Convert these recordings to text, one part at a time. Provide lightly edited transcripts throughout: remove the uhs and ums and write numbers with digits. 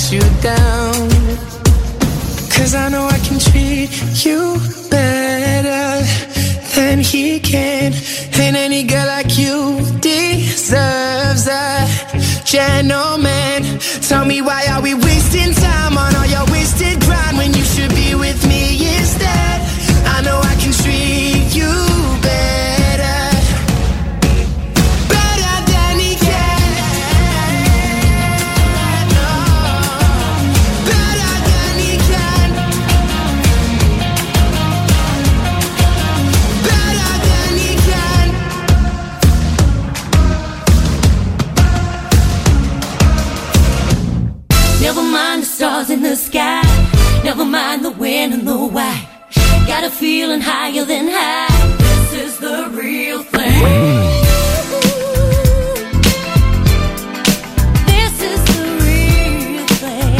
you down. 'Cause I know I can treat you better than he can. And any girl like you deserves a gentleman. Tell me, why are we wasting time on all your wasted grind when you should be with me instead? I know I can treat you better, better than he can. Oh, better than he can. Better than he can. Never mind the stars in the sky, never mind the when and the why. Got a feeling higher than high. This is the real thing. This is the real thing.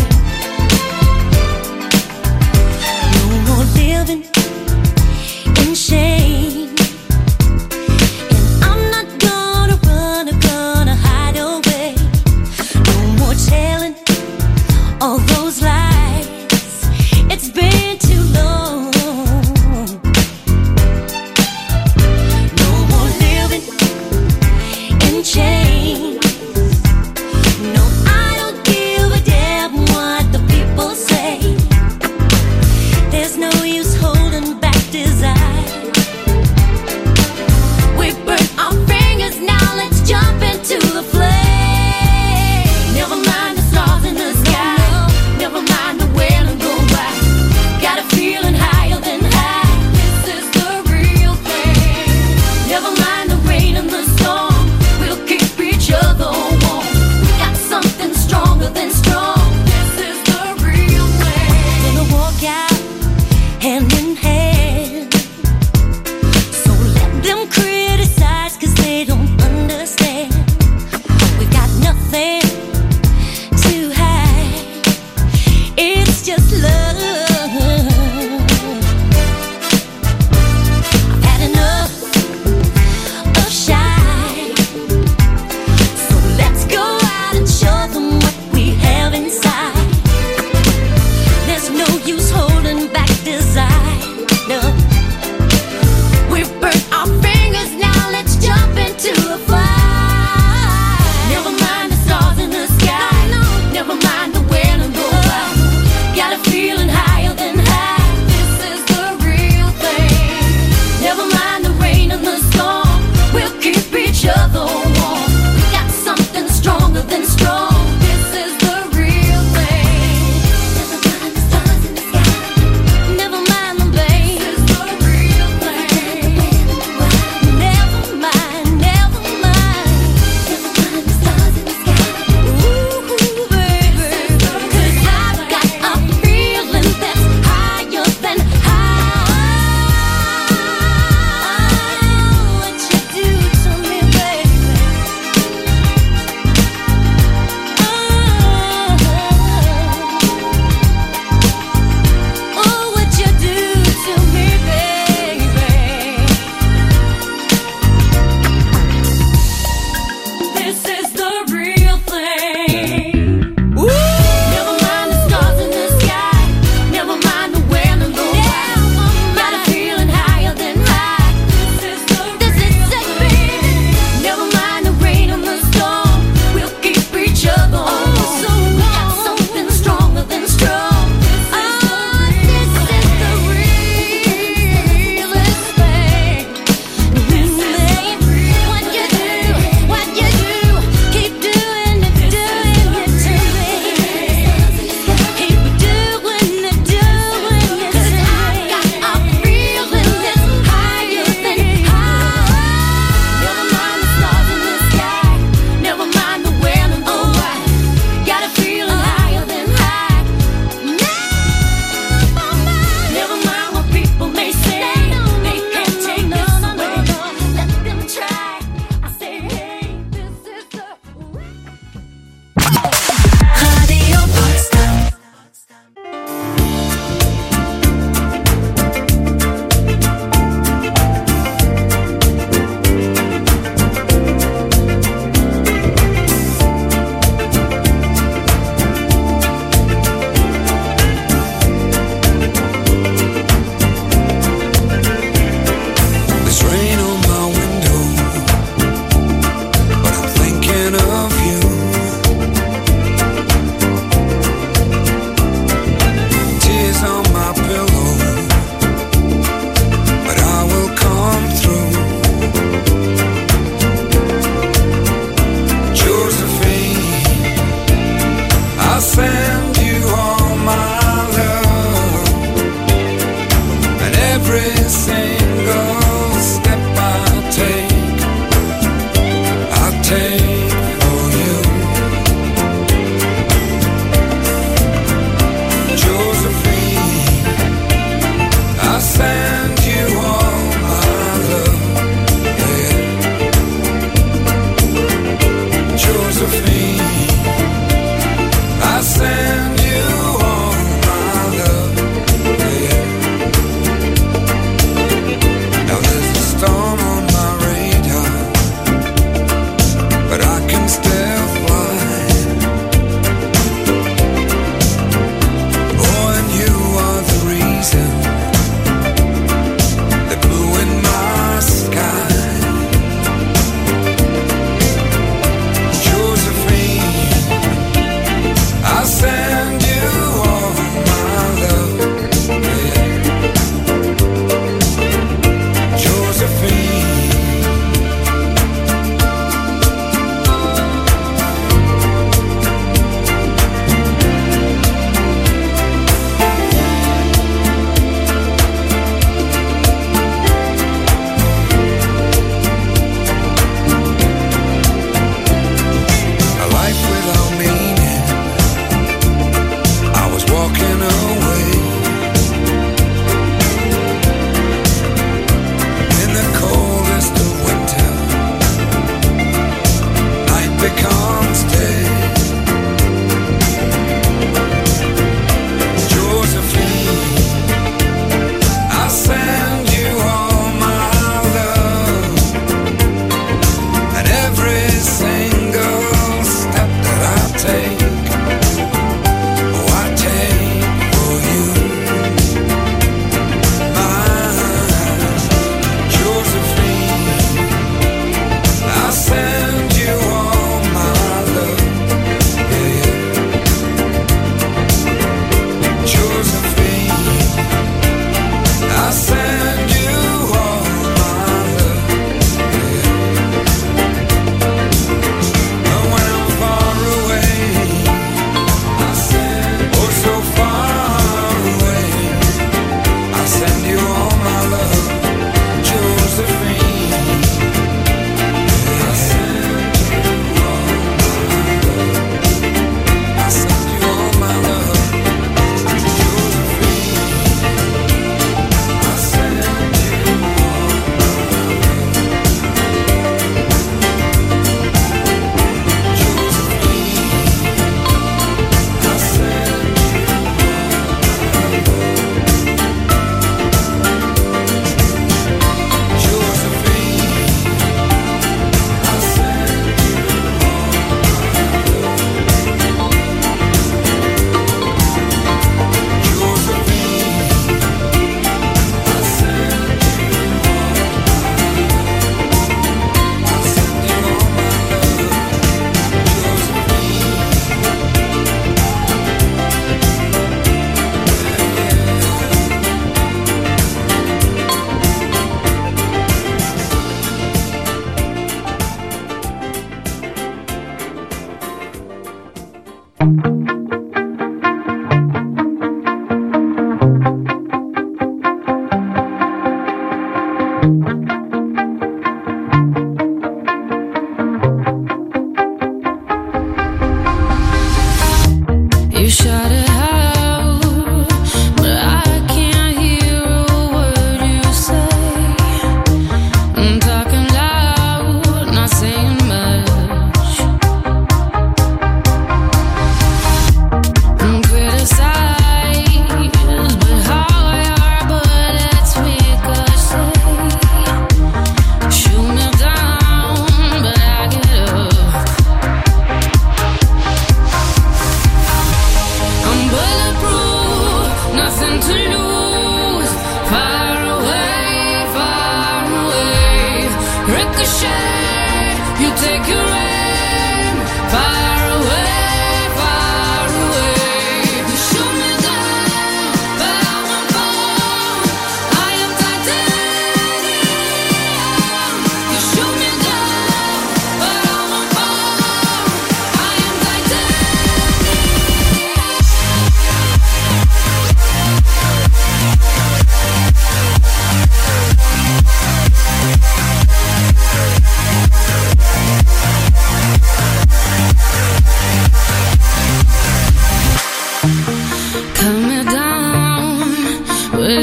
No more living in shame. And I'm not gonna run, I'm gonna hide away. No more telling all those lies. It's been too long. No more living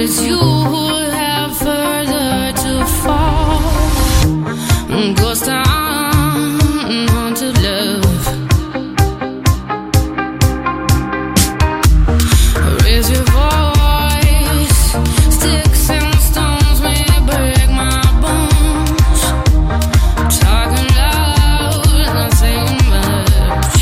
it's you who have further to fall. Ghost town, haunted love. Raise your voice, sticks and stones may break my bones. Talking loud, not saying much.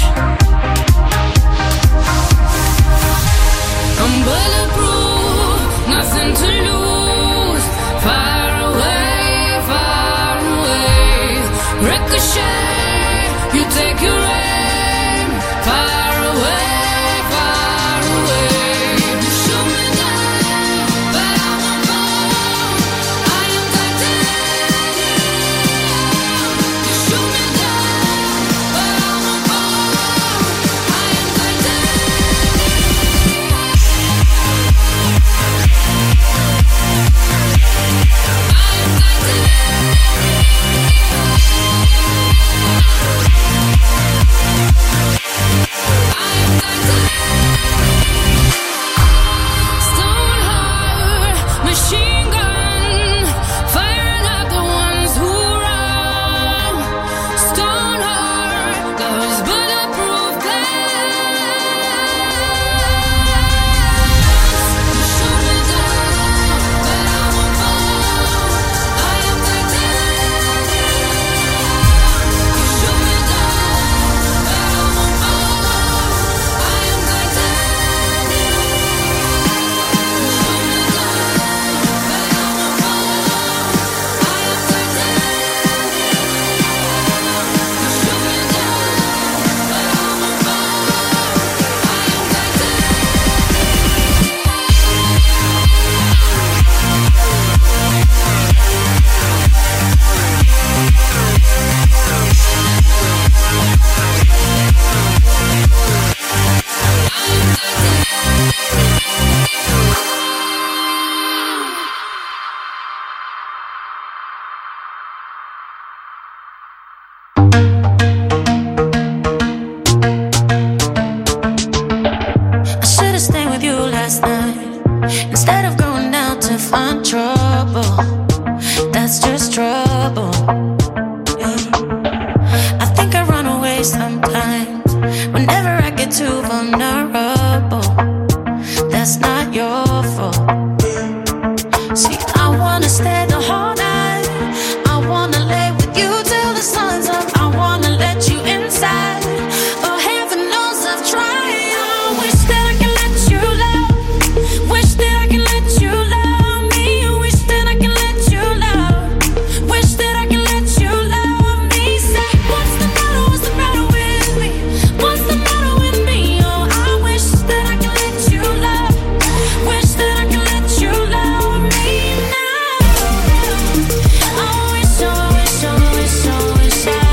I'm bulletproof, nothing to lose. Far away, far away. Ricochet, you take your aim. Far away, far away. Shoot me down, but I won't fall. I am titanium. Shoot me down, but I won't fall. I am titanium. Stone heart, machine gun, firing at the ones who run. Stone heart, those bulletproof glass. Shoot me down, but I won't fall. I am titanium. Shoot me down, but I won't fall. I am titanium. I should've stayed with you last night instead of going out to find trouble. That's just trouble. I think I run away sometimes whenever I get too vulnerable. That's not your fault. See, I wanna stay the whole night. I wanna lay with you till the sun's up. I wanna let you inside. Oh, heaven knows I've tried. I wish that I can let you love. Wish that I can let you love me. Wish that I can let you love. Wish that I can let you love me. Say, what's the matter? What's the matter with me? What's the matter with me? Oh, I wish that I can let you love. Wish that I can let you love me now. I wish, I wish, I wish, I wish I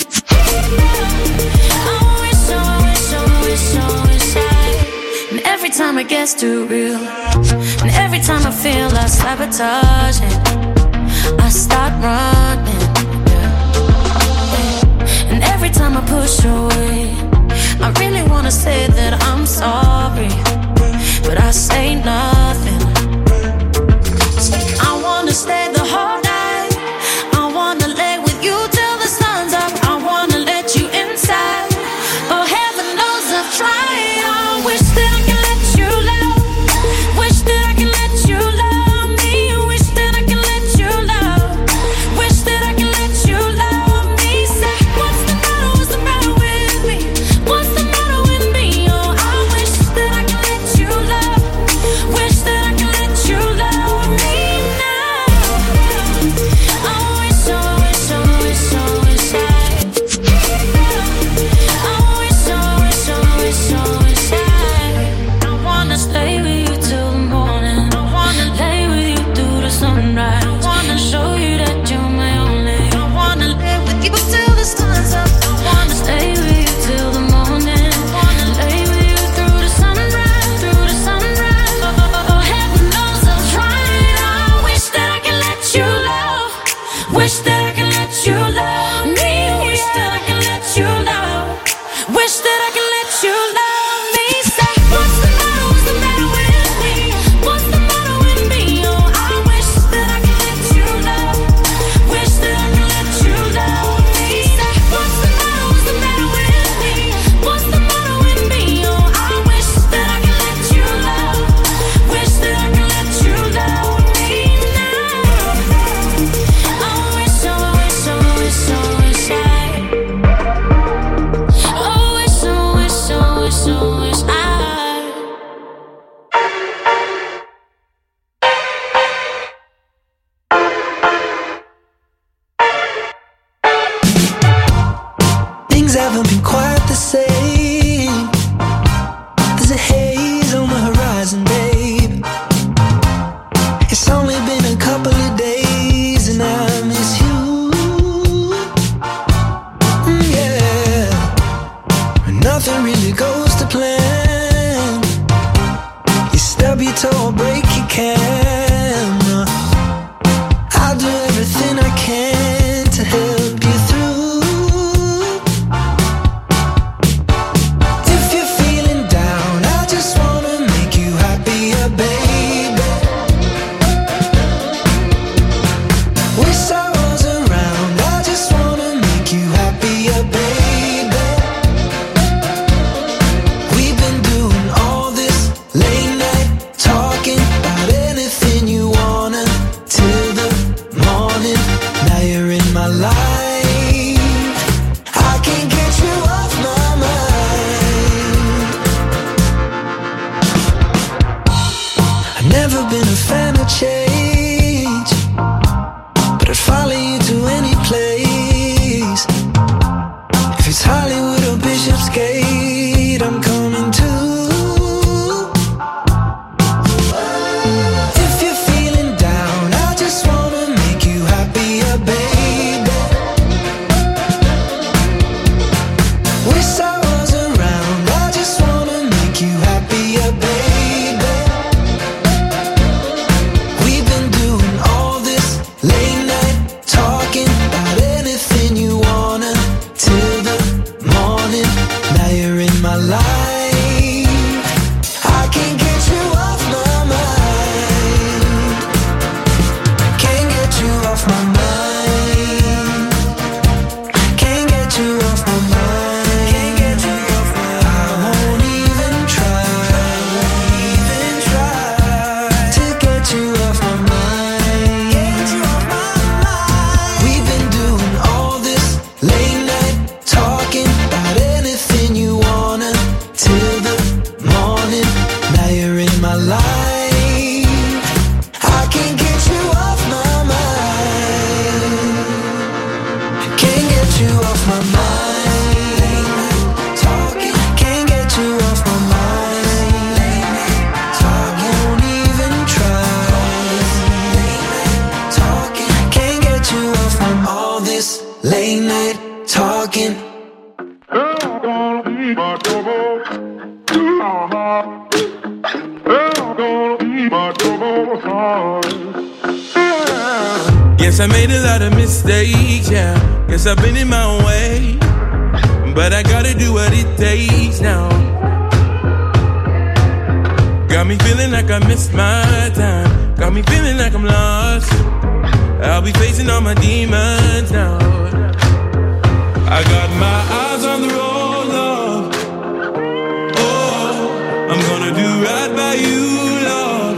wish, I wish, I wish, I wish I. And every time it gets too real, and every time I feel like sabotaging, I start running. And every time I push away, I really wanna say that I'm sorry, but I say nothing. I wanna stay the whole night. I wanna lay with you till the sun's up. I wanna let you inside. Oh, heaven knows I've tried. I wish that I can let you love. Wish that I can let you love me. Wish that I can let you love. Wish that I can let you love me. Say, what's the matter? What's the matter with me? What's the matter with me? Oh, I wish that stub your toe or break your can. I'll do everything I can to help you through. If you're feeling down, I just wanna make you happier, baby. Wish I was around, I just wanna make you happier, baby. We've been doing all this late night talking about anything you wanna till the morning. Now you're in my life, I can't get you off my mind. I've never been a fan of change, but I'd follow you to any place. If it's Hollywood or Bishopsgate, I'm coming too. If you're feeling down, I just wanna make you happier, baby. Wish I was around, I just wanna make you happier, baby. We've been doing all this late night talking about anything you wanna till the morning. Now you're in my life, I can't get you off my mind. Can't get you off my mind. Can't get you off my mind. Can't get you off my mind. I won't even try to get you off my mind. Get you off my mind. We've been doing all this late night talking about anything you wanna till the morning. Now you're in my life, I can't get you off my mind. Can't get you off my mind. Talking, can't get you off my mind. Talking, won't even try. Talking, can't get you off from all this late night talking. Guess I made a lot of mistakes, yeah. Guess I've been in my own way, but I gotta do what it takes now. Got me feeling like I missed my time. Got me feeling like I'm lost. I'll be facing all my demons now. I got my eyes on the road, love. Oh, I'm gonna do right by you, love.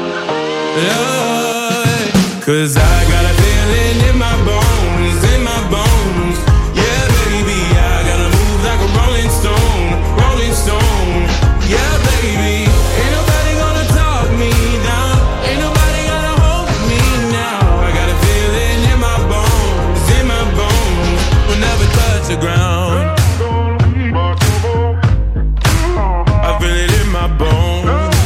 Love. 'Cause I got a feeling in my bones, in my bones. Yeah, baby, I gotta move like a rolling stone, rolling stone. Yeah, baby, ain't nobody gonna talk me down. Ain't nobody gonna hold me now. I got a feeling in my bones, in my bones. Will never touch the ground. I feel it in my bones.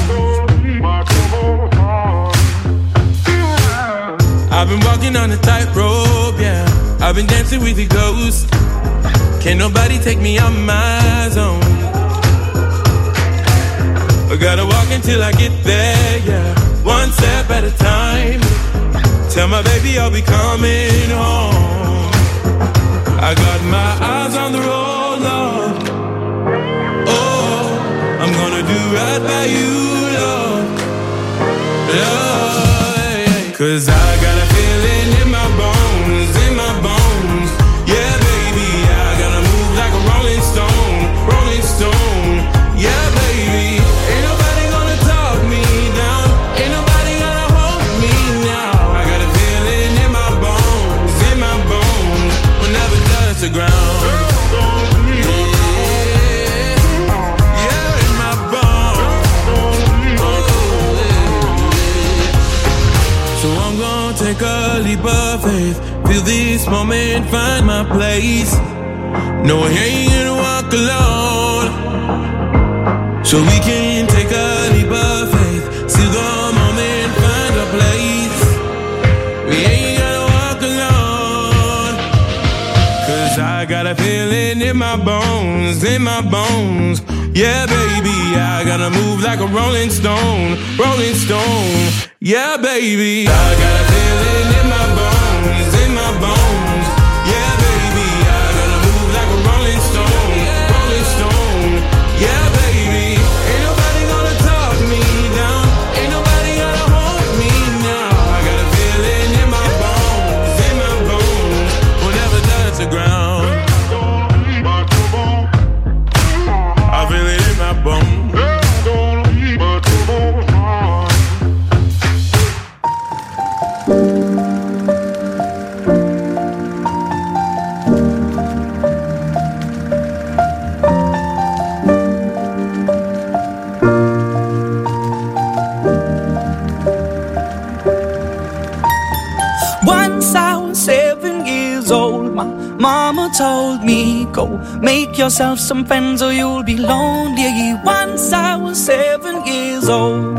I've been walking on a tightrope, yeah. I've been dancing with the ghost. Can't nobody take me out my zone. I gotta walk until I get there, yeah. One step at a time. Tell my baby I'll be coming home. I got my eyes on the road, love. Oh, I'm gonna do right by you, love. Love, 'cause I got a feeling in my bones, in my bones. Yeah, baby, I gotta move like a rolling stone, rolling stone. Yeah, baby, ain't nobody gonna talk me down. Ain't nobody gonna hold me now. I got a feeling in my bones, in my bones. Will never touch the ground. Yeah, in my bones. So I'm gonna take a leap of faith. Feel this moment, find my place. No, I ain't gonna walk alone. So we can take a leap of faith. See the moment, find a place. We ain't gonna walk alone. 'Cause I got a feeling in my bones, in my bones. Yeah, baby, I I gotta move like a rolling stone, rolling stone. Yeah, baby, I got a feeling in my bones, in my bones. Yeah, baby, I gotta move like a rolling stone, rolling stone. Yeah, baby, ain't nobody gonna talk me down, ain't nobody gonna hold me now. I got a feeling in my bones, will never touch the ground. I feel it in my bones. Mama told me, go make yourself some friends or you'll be lonely. Once I was 7 years old.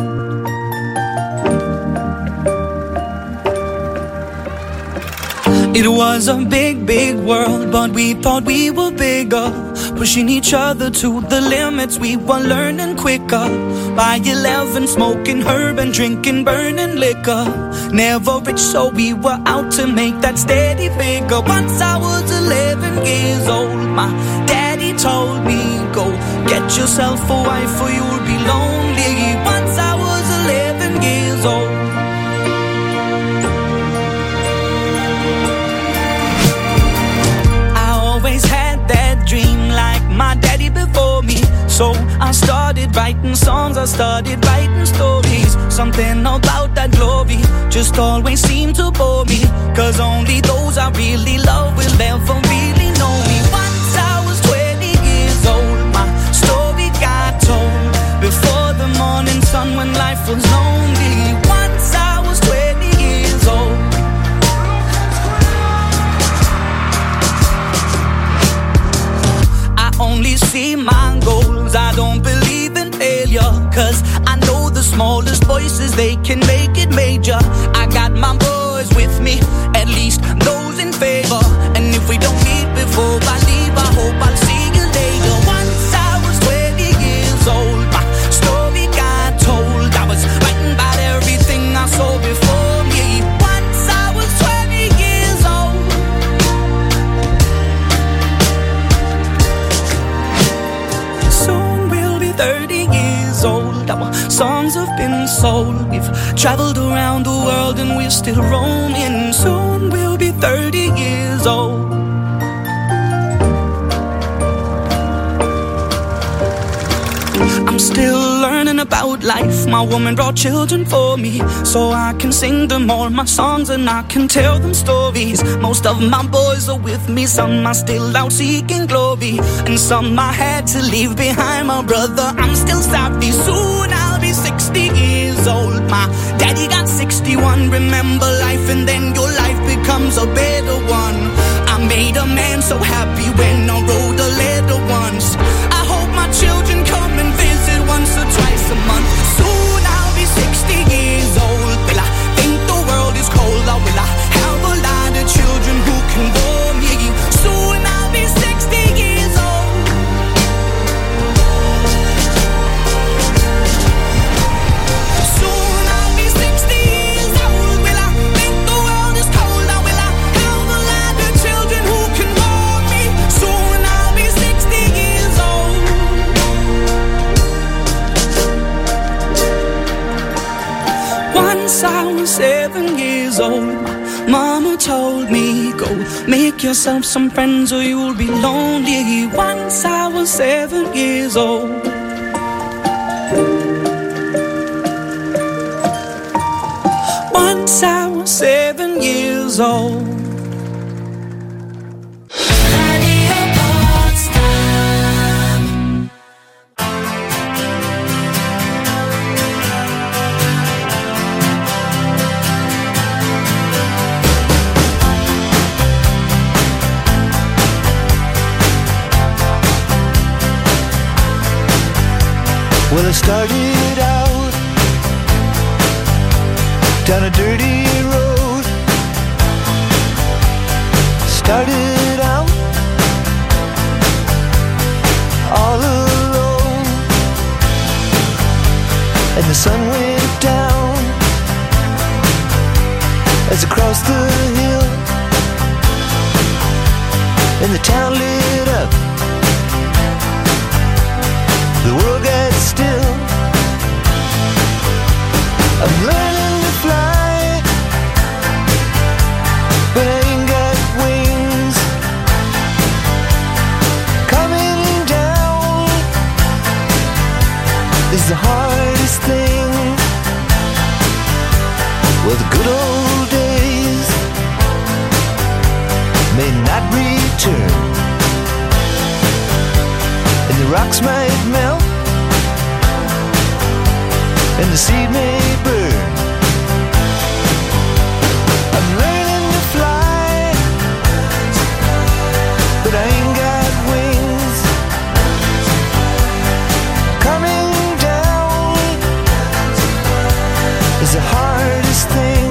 It was a big, big world, but we thought we were bigger, pushing each other to the limits. We were learning quicker. By 11, smoking herb and drinking burning liquor. Never rich, so we were out to make that steady figure. Once I was 11 years old, my daddy told me, go get yourself a wife or you'll be lonely. Once I was 11 years old. Had that dream like my daddy before me. So I started writing songs, I started writing stories. Something about that glory just always seemed to bore me, 'cause only those I really love will ever really know me. Once I was 20 years old, my story got told before the morning sun when life was lonely. Once I was 20 years old. Only see my goals, I don't believe in failure, 'cause I know the smallest voices, they can make it major. I got my boys with me, at least those in favor. And if we don't meet before I leave, I hope I'll see you later. Once I was 20 years old, my story got told. I was writing about everything I saw before me. Once I was 20 years old. Soon we'll be 30 years old. Our songs have been sold. We've traveled around the world and we're still roaming. Soon we'll be 30 years old. I'm still learning about life. My woman brought children for me, so I can sing them all my songs and I can tell them stories. Most of my boys are with me, some are still out seeking glory, and some I had to leave behind. My brother, I'm still sorry. Soon I'll be 60 years old. My daddy got 61. Remember life and then your life becomes a better one. I made a man so happy when I wrote a letter once. I hope my children come and visit once or twice a month. Soon I'll be 60 years old. Will I think the world is cold, or will I have a lot of children who can bore me? Soon I'll be 60 years old. Soon I'll be 60 years old. Will I think the world is cold, or will I have a lot of children who can bore me? Soon I'll be 60 years old. Once I was 7 years old, Mama told me, go make yourself some friends or you'll be lonely. Once I was 7 years old. Once I was 7 years old. Well, I started out down a dirty road. Started out all alone. and the sun went down as I crossed the hill, and the town lit up. The world got still. I'm learning to fly, but I ain't got wings. Coming down is the hardest thing. Well, the good old days may not return, and the rocks might melt, and the seed may burn. I'm learning to fly, but I ain't got wings. Coming down is the hardest thing.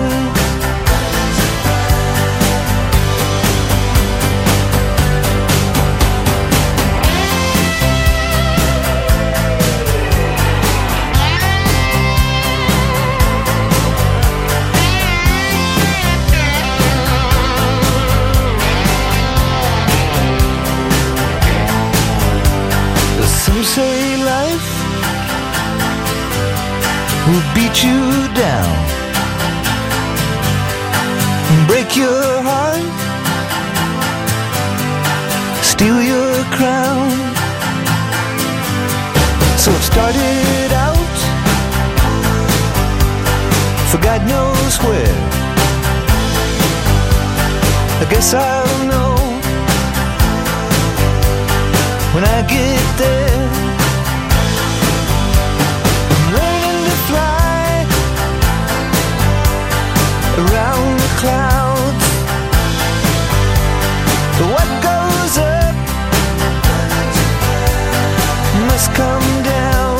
Some say life will beat you down, break your heart, steal your crown. So I've started out for God knows where. I guess I'll know when I get there. I'm learning to fly around the clouds, but what goes up must come down.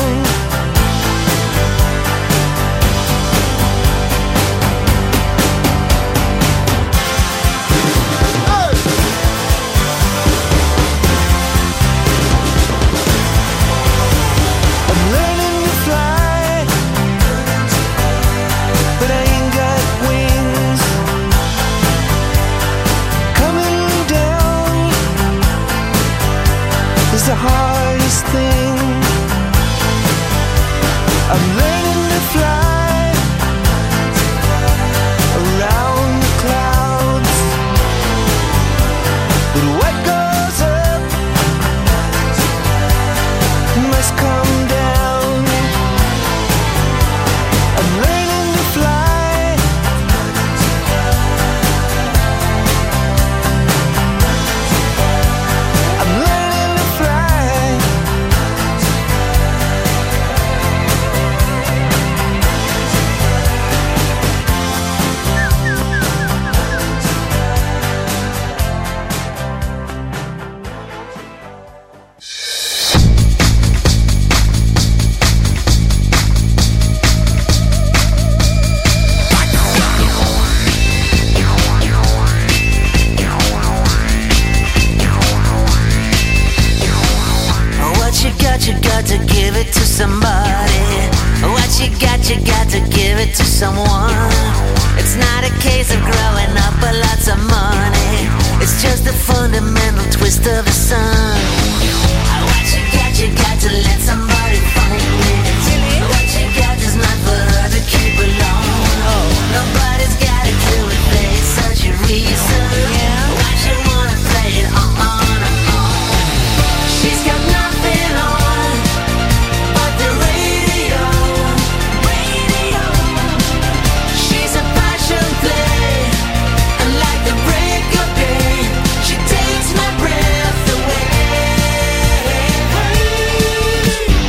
The hardest thing. I'm learning to fly around the clouds, but what goes up must come down. I'm learning to fly. I'm learning to fly. You got to give it to somebody. What you got to give it to someone. It's not a case of growing up with lots of money. It's just a fundamental twist of the sun. What you got to let somebody find it. What you got is not for her to keep alone. Nobody's got a clue if there's such a reason. Why she wanna play it on her own. She's got nothing on but the radio. She's a passion play, and like the break of day, she takes my breath away.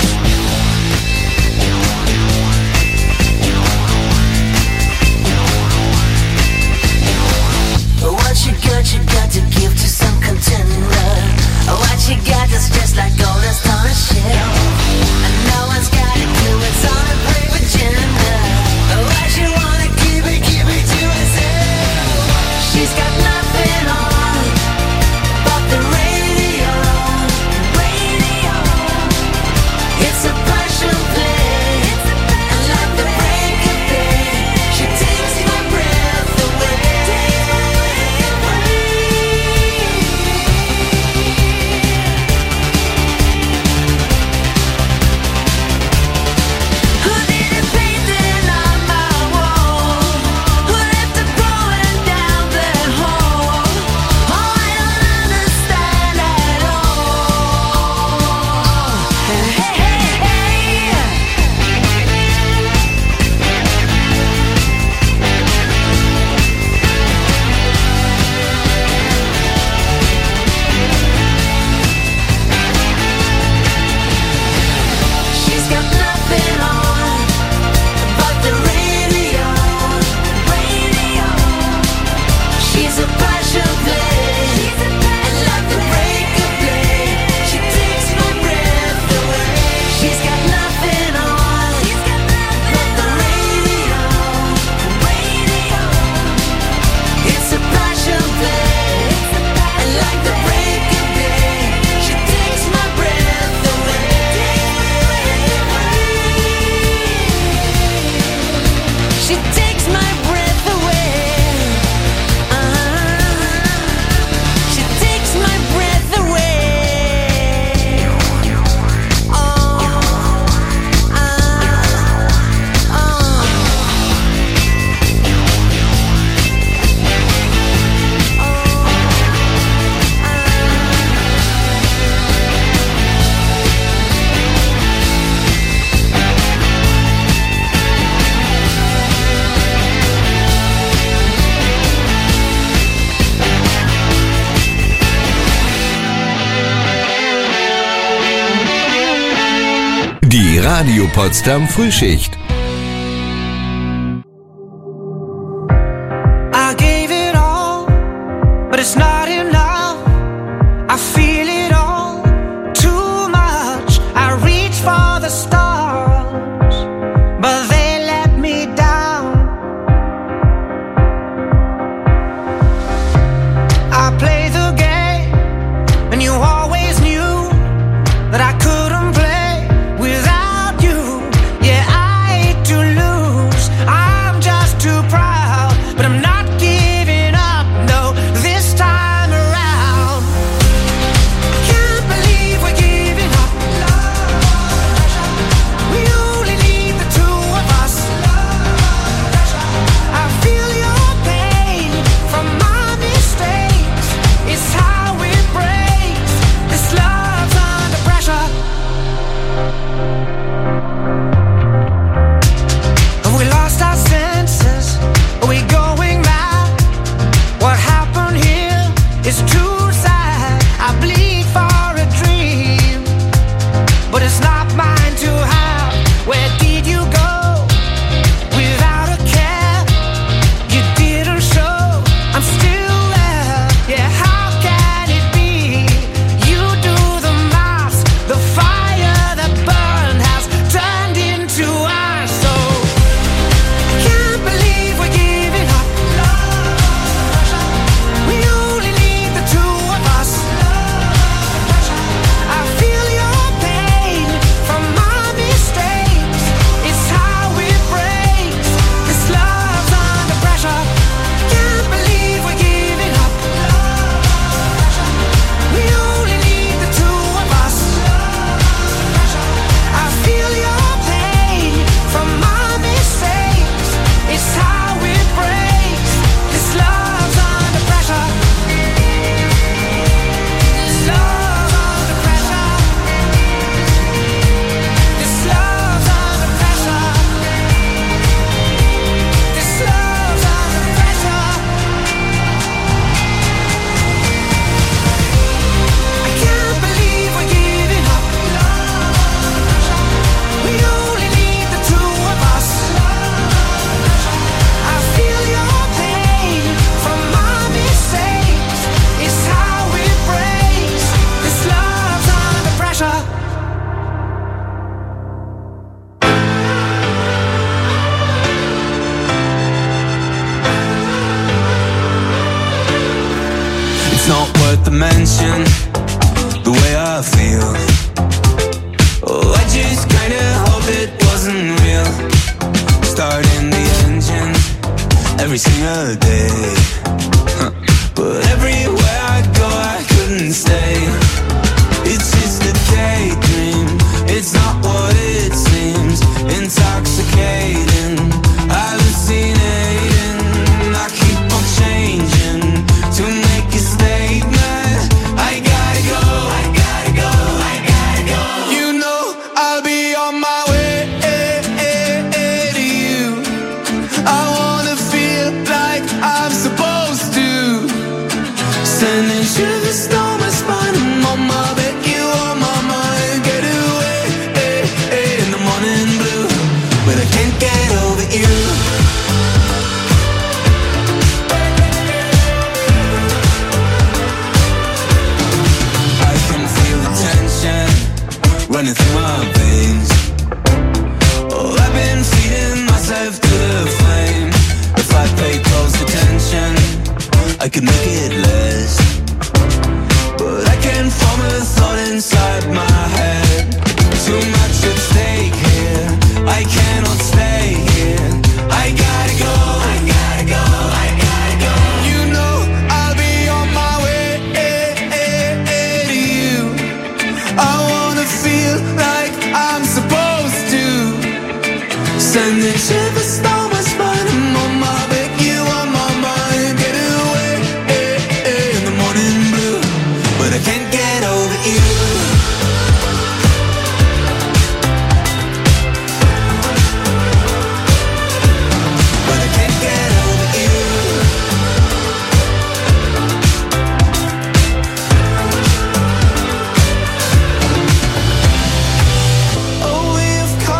Radio Potsdam Frühschicht. I gave it all, but it's not enough. I feel it all too much. I reach for the stars, but they let me down. I play the game, and you always knew that I couldn't play without you. Yeah, I hate to lose. I'm just too proud, but I'm not giving up. No, this time around. I can't believe we're giving up. We only need the two of us. I feel your pain from my mistakes. It's how it breaks. This love's under pressure. Have we lost our senses? Are we going mad? What happened here is too sad. I bleed for a dream, but it's not mine to have. Where did you go? Without a care, you didn't show. I'm still there. Yeah, how can it be? You do the math. The fire that burned has turned into our soul. I can't believe we're giving up. We only need the two of us. I feel your pain from my mistakes. It's how it breaks. This love's under pressure. Can't believe we're giving up. We only need the two of us. I feel your pain from my mistakes. It's how it breaks. This love's under pressure. This love's under pressure. This love's under pressure. This love's under pressure. I can't believe we're giving up. We only need the two of us. I feel your pain from my mistakes. It's how it breaks. This love's under pressure. It's not worth the mention, the way I feel. Oh, I just kinda hope it wasn't real. Starting the engine every single day. But everywhere I go I couldn't stay. It's just a daydream, it's not what it seems. Intoxicating, hallucinating. I keep on changing to make a statement. I gotta go, I gotta go, I gotta go. You know I'll be on my way to you. I wanna feel like I'm supposed to. Sending shivers down my spine. I'm on my bed, you on my mind. Get away in the morning blue, but I can't get over you. I can feel the tension running through my veins. Oh, I've been feeding myself to the flame. If I pay close attention, I could make it less. But I can't form a thought inside my head. Too much at stake here. I cannot stay here. I gotta go, I gotta go, I gotta go. You know I'll be on my way to you. I wanna feel like I'm supposed to. Sending shivers down my spine. I'm on my bed, you on my mind. Get away in the morning blue, but I can't get over you. But I can't get over you. Oh, we've come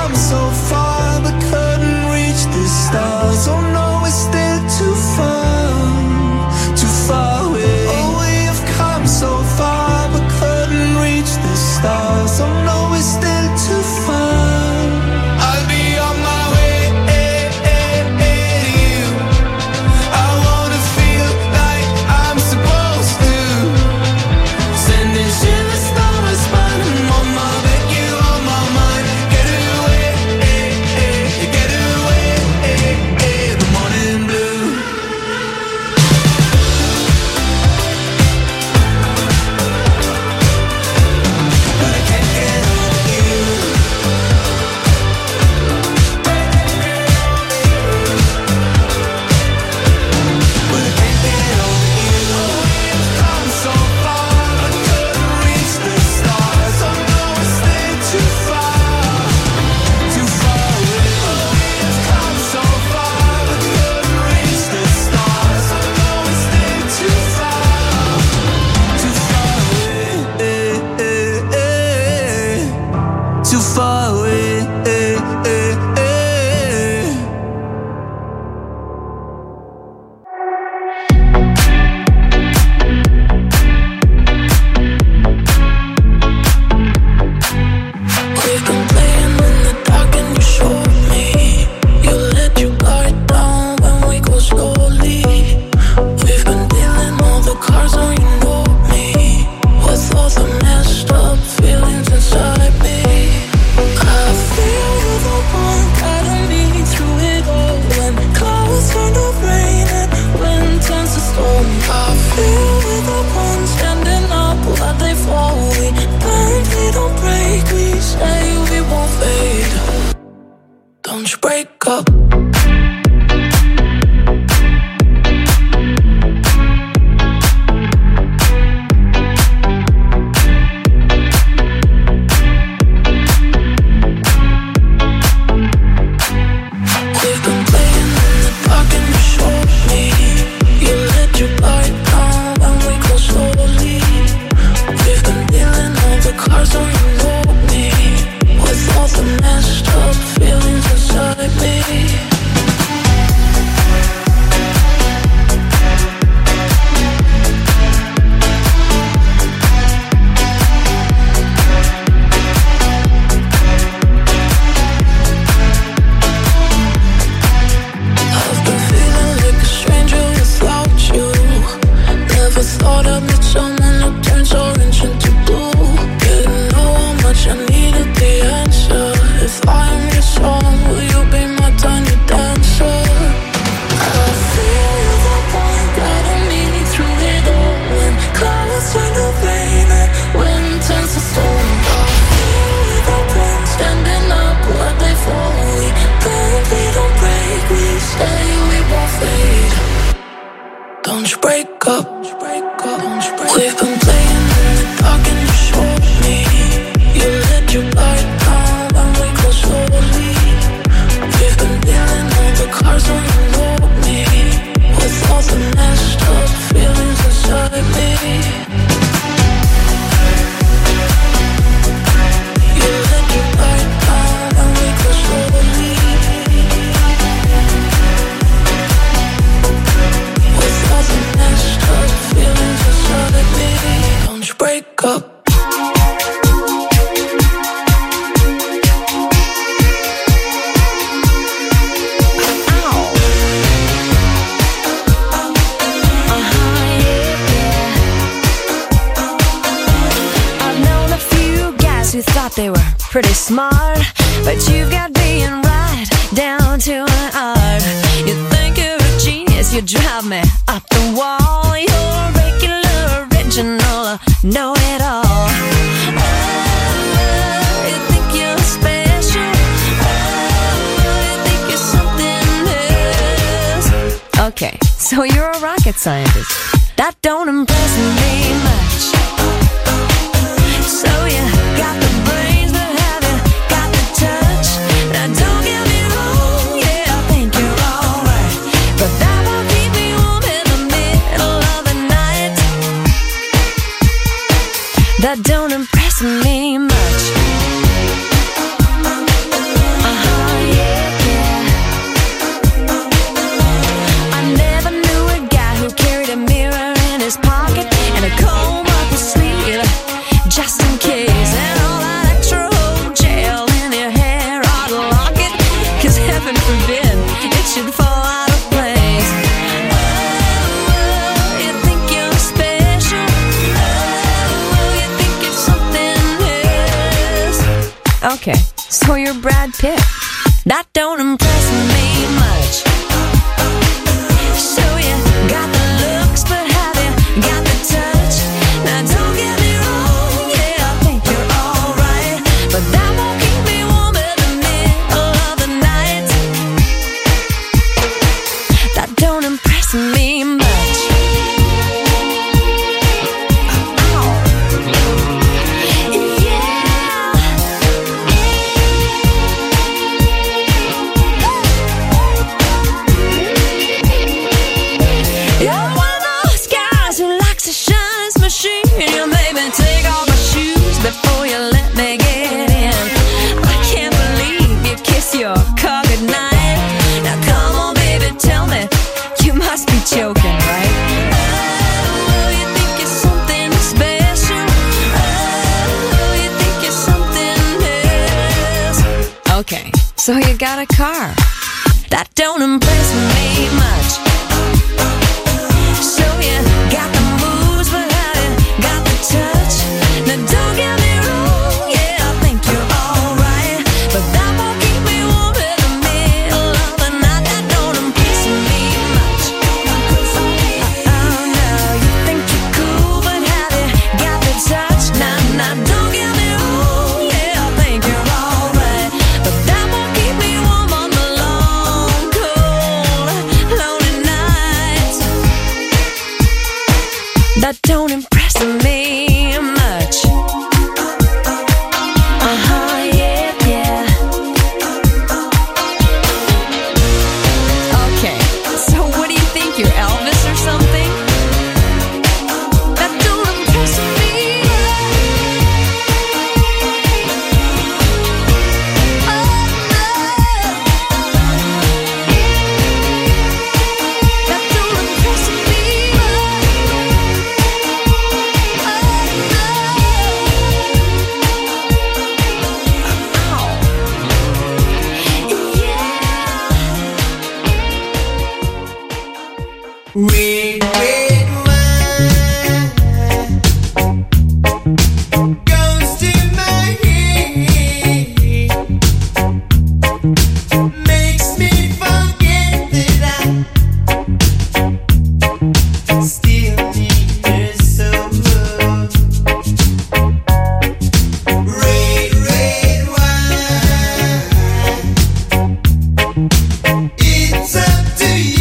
you break up. Cars on the road, me with all the messed up feelings inside me. I've been feeling like a stranger without you. Never thought I'd meet someone who turns orange into blue. I needed the answer. If I am your song, will you be my tiny dancer? I feel the point that I'm needing through it all. When clouds turn to rain and wind turns to storm. I feel the point standing up where they fall. We bend, we don't break. We stay, we won't fade. Don't you break up. We've been playing in the dark and you showed me. You let your light down when we go slowly. We've been dealing all the cars on the road, me with all the messed up feelings inside me. You let your light down when we go slowly. With all the messed up feelings inside me. Don't you break up. Who thought they were pretty smart, but you've got being right down to an art. You think you're a genius, you drive me up the wall. You're regular, original, know-it-all. Oh, you think you're special. Oh, you think you're something else. Okay, so you're a rocket scientist. That don't impress me much. So you got the brains, but have you got the touch? Now don't get me wrong, yeah, I think you're alright, but that won't keep me warm in the middle of the night. That don't impress me much. Yeah. I never knew a guy who carried a mirror in his pocket and a comb up his sleeve, just in case, and all that extra old gel in your hair ought to lock it, 'cause heaven forbid it should fall out of place. Oh, you think you're special. Oh, you think you're something else. Okay, so you're Brad Pitt. That don't impress me much. So you got the looks, but have you got the touch? Now don't get me wrong, yeah, I think you're alright, but that won't keep me warm in the middle of the night. That don't impress me much. You're one of those guys who likes to shine his machine. You made me take off my shoes before you let me get in. I can't believe you kiss your car goodnight. Now come on, baby, tell me, you must be joking, right? Oh, you think you're something special. Oh, you think you're something else. Okay, so you got a car. That don't impress me much. So you got the moves, but have you got the touch? Now don't get me wrong, yeah, I think you're alright, but that won't keep me warm in the middle of the night. That don't impress me much. Oh no, you think you're cool, but have you got the touch? Now don't get me wrong, yeah, I think you're alright, but that won't keep me warm on the that don't impress me much. Yeah, yeah. Okay, so what do you think, you're Elvis or something? That don't impress me. That don't impress me. Red, red wine goes to my head, makes me forget that I still need her so. Red, red wine, it's up to you.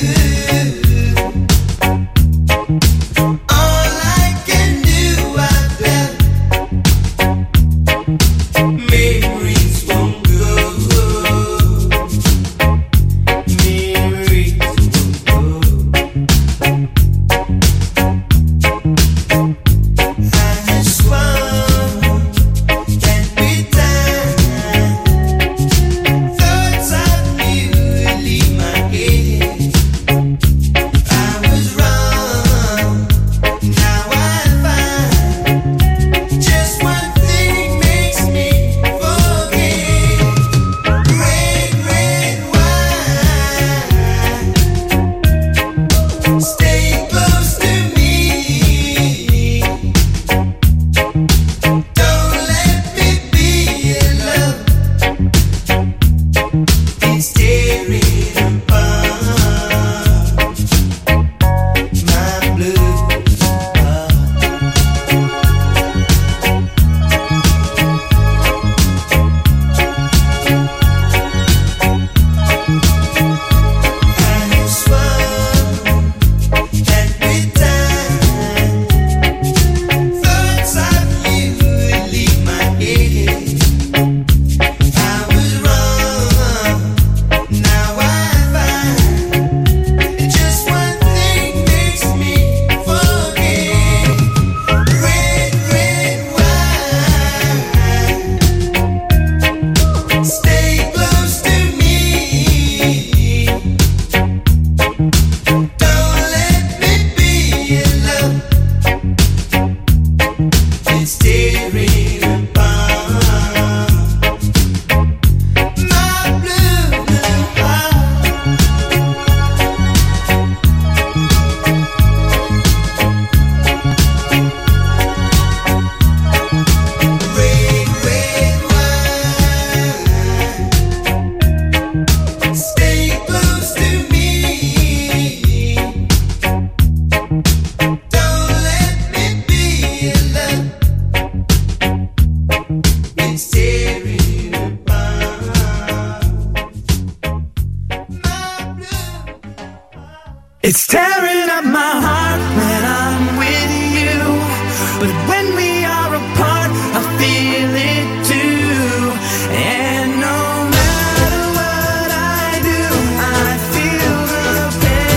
It's tearing up my heart when I'm with you, but when we are apart, I feel it too. And no matter what I do, I feel the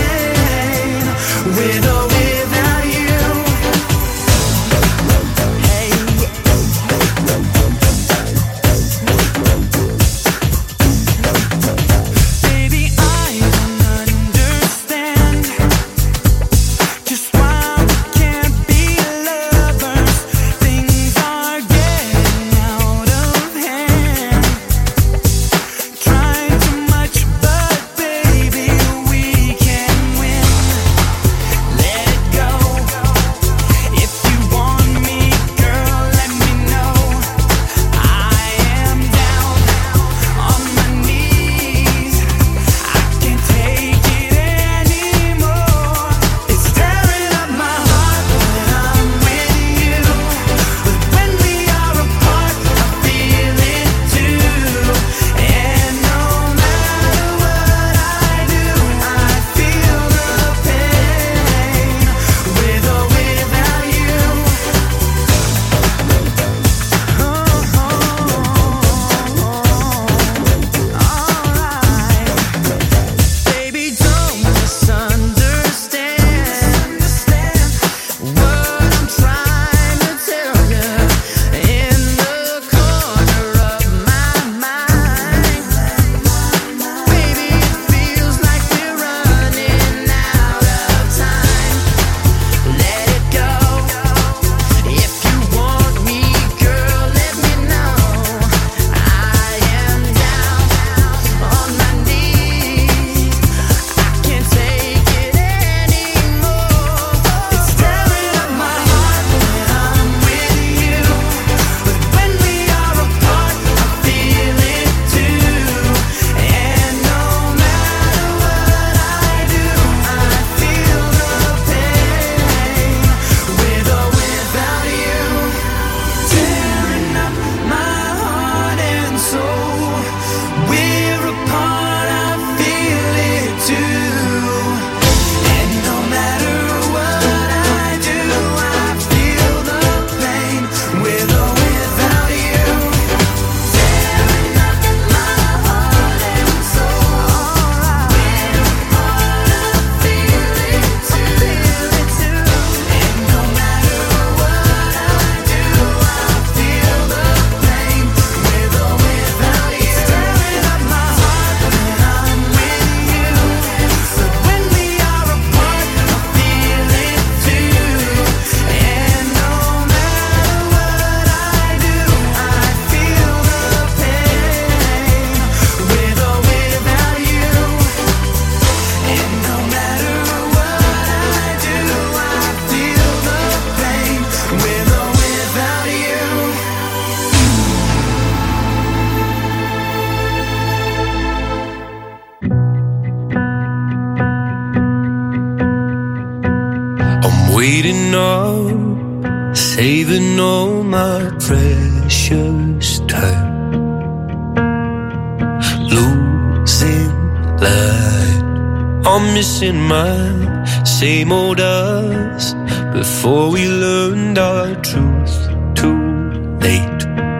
pain with or without you. Hey. Baby, I don't understand just why we can't be lovers. Waiting up, saving all my precious time, losing light. I'm missing my same old us before we learned our truth too late.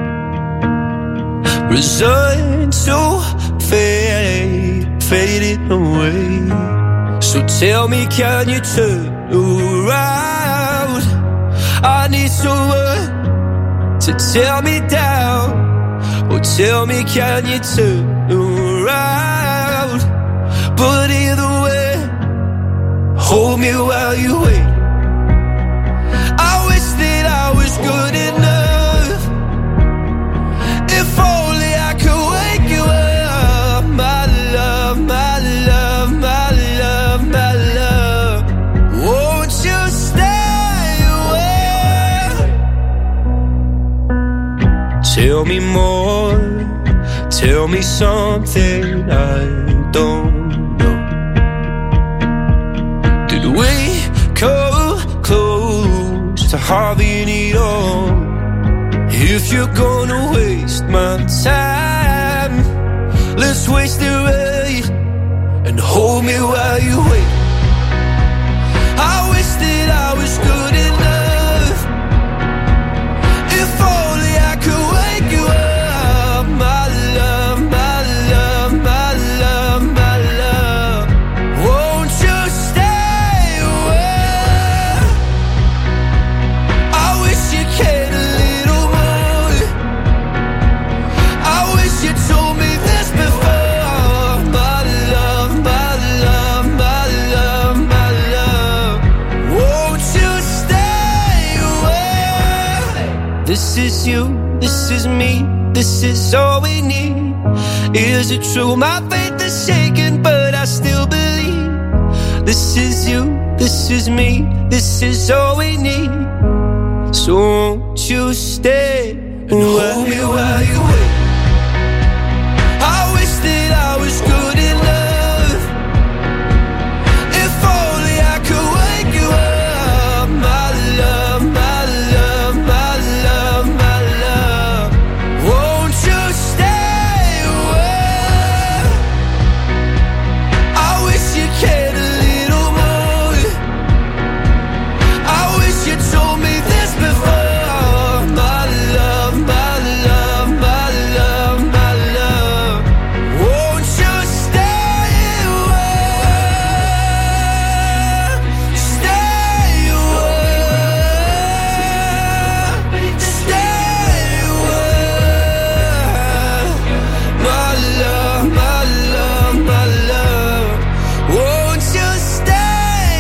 Resigned to fade, fading away. So tell me, can you turn around? I need someone to tear me down. Or tell me, can you turn around? But either way, hold me while you wait. I wish that I was good enough. If only I could wake you up. My love, my love, my love, my love. Won't you stay away? Tell me more. Tell me something I don't know. Did we come close to having it all? If you're gonna waste my time, let's waste it right and hold me while you wait. I wish that I was good enough. If only I could wake you up. My love, my love, my love, my love. Won't you stay away? I wish you cared a little more. I wish you told me this before. My love, my love, my love, my love. Won't you stay away? This is you, this is me, this is all we need. Is it true? My faith is shaken, but I still believe. This is you, this is me, this is all we need. So won't you stay and hold me while you wait? I wish that I was good enough. If only I could wake you up. My love, my love, my love, my love. Won't you stay away? I wish you cared a little more. I wish you told me this before. My love, my love, my love, my love. Won't you stay away? Stay away. Stay away. My love, my love, my love. Won't you stay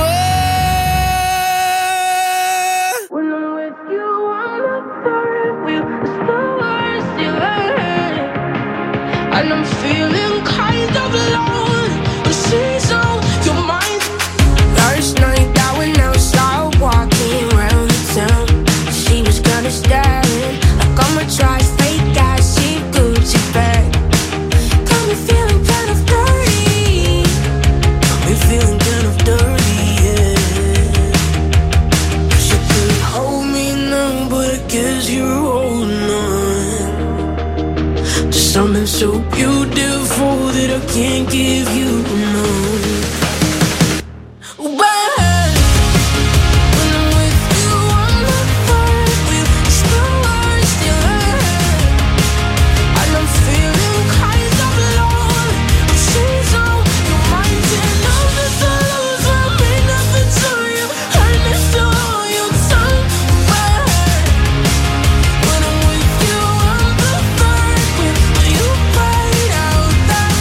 away? When I'm with you, I'm the third wheel. It's the worst you've ever heard. And I'm feeling kind of alone. But she's on your mind. Last night I went outside walking around the town. She was kinda staring like I'm a try fake ass. She Gucci bag. Got me feeling kind of dirty. Got me feeling kind of dirty, yeah. She could hold me now, but I guess you're holding on to something so beautiful that I can't give you, no. But when I'm with you, I'm the third wheel. It's the worst you ever heard. And I'm feeling kind of alone. But she's on your mind. And love is a loser. May nothing to you. And it's still on your tongue. But when I'm with you, I'm the third wheel. You played out that.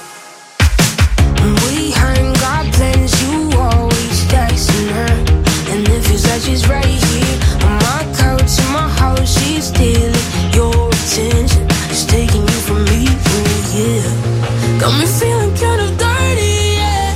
We ain't got plans. You always texting her. And it feels like she's right here on my couch in my house. She's stealing your attention. She's taking you from me, oh yeah. Got me feeling kind of dirty, yeah.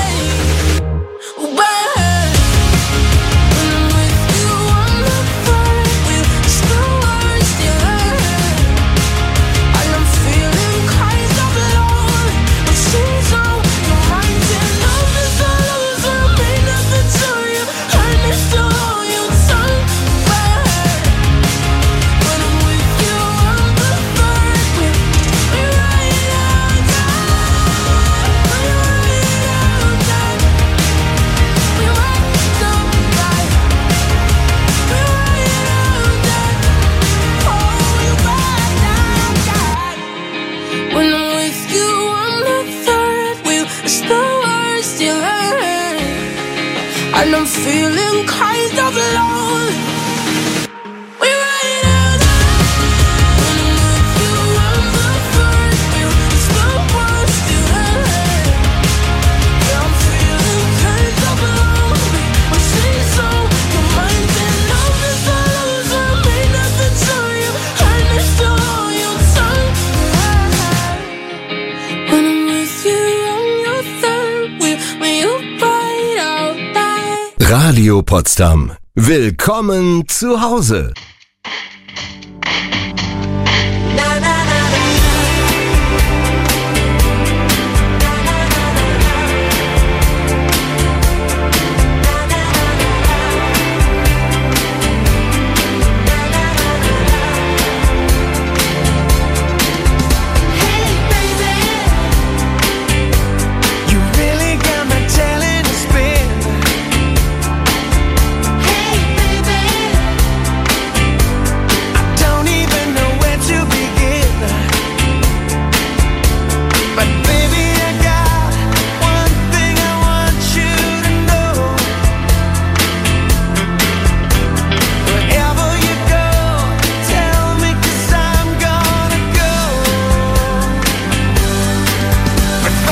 But when I'm with you, I'm the third wheel. It's the worst you ever heard. And I'm feeling kind of alone. But she's on your mind. And love is a loser. May nothing to you. And and I'm feeling kind of alone. We ride out when I'm with you, I'm the first feel. It's the worst you ever had. Yeah, I'm feeling kind of alone. We say so, your mind and love is all over. May nothing tell you, and it's still on your tongue. When I'm with you, I'm your third wheel. When you ride out that. Radio Potsdam. Willkommen zu Hause.